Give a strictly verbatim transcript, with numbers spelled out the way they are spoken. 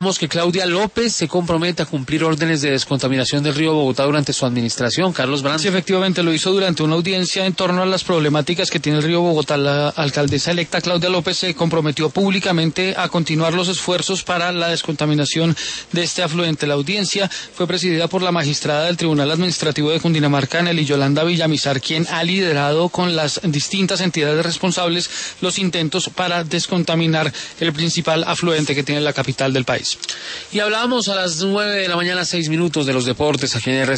Que Claudia López se compromete a cumplir órdenes de descontaminación del río Bogotá durante su administración. Carlos Brand. Sí, efectivamente, lo hizo durante una audiencia en torno a las problemáticas que tiene el río Bogotá. La alcaldesa electa Claudia López se comprometió públicamente a continuar los esfuerzos para la descontaminación de este afluente. La audiencia fue presidida por la magistrada del Tribunal Administrativo de Cundinamarca, Nelly Yolanda Villamizar, quien ha liderado con las distintas entidades responsables los intentos para descontaminar el principal afluente que tiene la capital del país. Y hablábamos a las nueve de la mañana, seis minutos de los deportes aquí en R